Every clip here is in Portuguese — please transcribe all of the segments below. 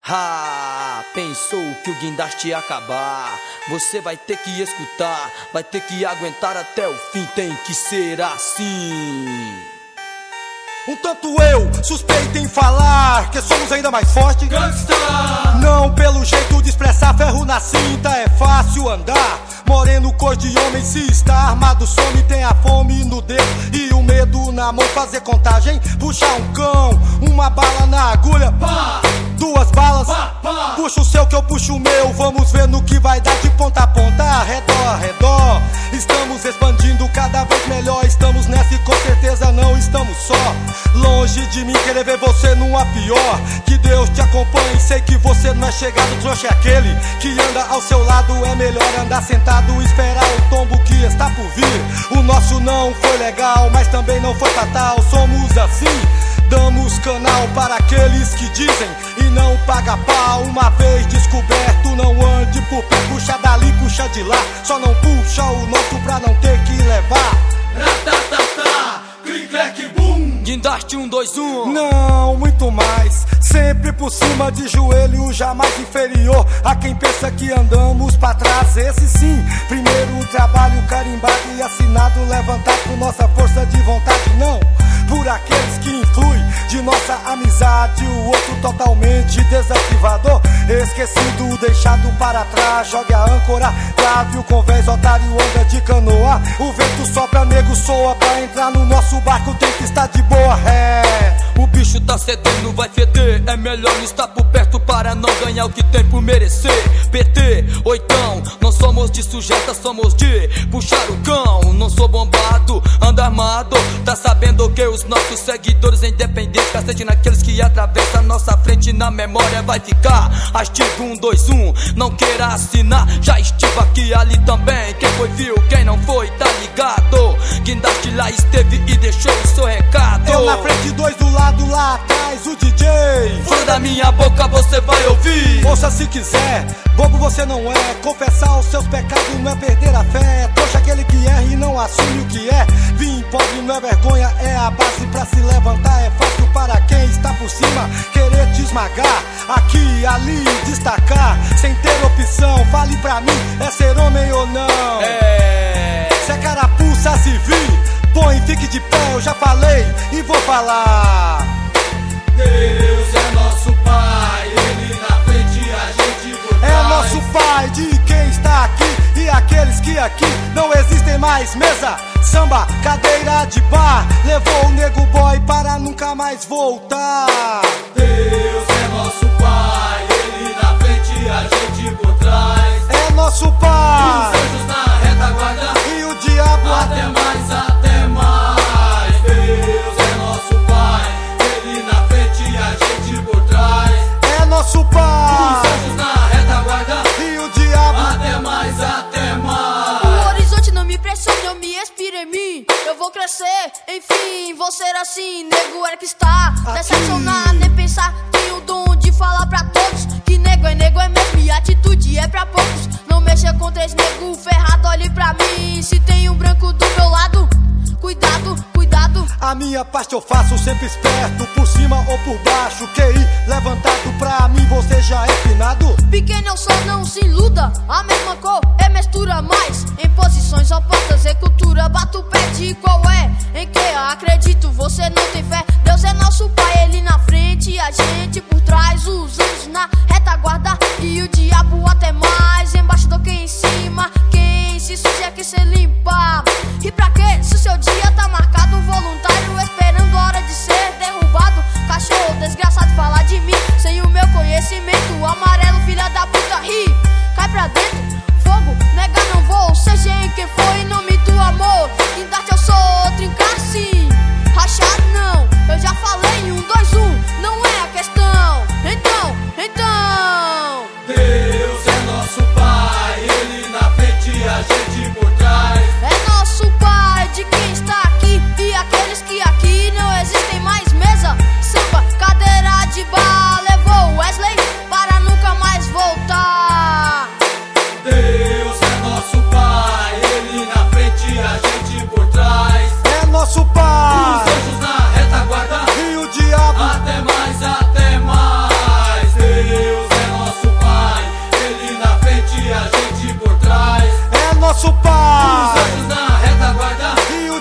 Pensou que o guindaste ia acabar? Você vai ter que escutar, vai ter que aguentar até o fim, tem que ser assim. Um tanto eu suspeito em falar que somos ainda mais fortes. Gangsta! Não pelo jeito de expressar, ferro na cinta é fácil andar. Moreno, cor de homem, se está armado some, tem a fome no dedo e o medo na mão. Fazer contagem, puxar um cão, uma bala na agulha, Pá! duas balas, Pá, pá! puxa o seu que eu puxo o meu. Vamos ver no que vai dar de ponta a ponta, redor a redor. Estamos expandindo cada vez melhor, estamos nessa e com certeza não estamos só. Longe de mim querer ver você numa pior. Que Deus te acompanhe, sei que você não é chegado. Trouxa é aquele que anda ao seu lado. É melhor andar sentado e esperar o tombo que está por vir. O nosso não foi legal, mas também não foi fatal. Somos assim, damos canal para aqueles que dizem e não paga pau. Uma vez descoberto, não ande por pé. Puxa dali, puxa de lá, só não puxa o nosso pra não ter que levar. Ratatatá, clic, clac, bum. Guindaste 1, 2, 1. Não, muito mais. Sempre por cima de joelho, jamais inferior a quem pensa que andamos pra trás. Esse sim, primeiro o trabalho carimbado e assinado, levantado por nossa força de vontade. Não por aqueles que influem de nossa amizade, o outro totalmente desativador, esquecido, deixado para trás. Jogue a âncora, trave o convés, otário anda de canoa. O vento sopra, nego soa, pra entrar no nosso barco tem que estar de boa. O bicho tá cedendo, vai feder. É melhor não estar por perto para não ganhar o que tem por merecer. PT, oitão, não somos de sujeta, somos de puxar o cão. Não sou bombado, anda armado. Tá sabendo que os nossos seguidores independentes, cacete naqueles que atravessam a nossa frente, na memória vai ficar. Artigo 1, 2, 1, não queira assinar. Já estive aqui, ali também. Quem foi viu, quem não foi tá ligado. Guindaste lá esteve e deixou o seu recado. Eu na frente, dois do lado, lá atrás o DJ. Fora da minha boca você vai ouvir. Ouça se quiser, bobo você não é. Confessar os seus pecados não é perder a fé. Trouxa aquele que erra e não assume o que é. Vim pobre não é vergonha, é a base pra se levantar. É fácil para quem está por cima querer te esmagar. Aqui, ali, destacar, sem ter opção. Fale pra mim, é ser homem ou não? Se é carapuça, se vir, põe, fique de pé, eu já falei e vou falar. Deus é nosso Pai, Ele na frente e a gente por trás. É nosso Pai de quem está aqui e aqueles que aqui não existem mais. Mesa, samba, cadeira de bar, levou o nego boy para nunca mais voltar. Deus é nosso Pai, Ele na frente e a gente por trás. É nosso Os Pai anjos na retaguarda e o diabo até mais, até mais. Deus é nosso Pai, Ele na frente e a gente por trás. é nosso Os Pai anjos na retaguarda e o diabo. até mais, até mais. O horizonte não me pressiona, eu me inspiro em mim. Eu vou crescer, enfim, vou ser assim. Nego é que está decepcionado, nem pensar. Tenho o dom de falar pra todos que nego é mesmo e atitude é pra poucos. Não mexa com três nego ferrado, olhe pra mim. Se tem um branco do meu lado, cuidado, cuidado. A minha parte eu faço sempre esperto, por cima ou por baixo. QI levantado pra mim, você já é finado. Pequeno eu sou, não se iluda. A mesma cor é mistura mais. Em posições opostas, é cultura. Bato o pé de qual é, em que acredito, você não tem fé. Deus é nosso Pai, Ele na frente e a gente por trás. Os anjos na retaguarda e o diabo até mais. Embaixo do que em cima, quem se suja que se limpa. E pra que se o seu dia tá marcado? Voluntário esperando a hora de ser derrubado. Cachorro desgraçado falar de mim sem o meu conhecimento. Amarelo, filha da puta, ri, cai pra dentro. Fogo, nega não vou, seja em quem for, em nome do amor. Guindaste eu sou, trincar sim, rachado não. Eu já falei, 1, 2, 1, não é a questão. Então Deus é nosso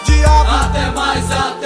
diabo. Até mais, até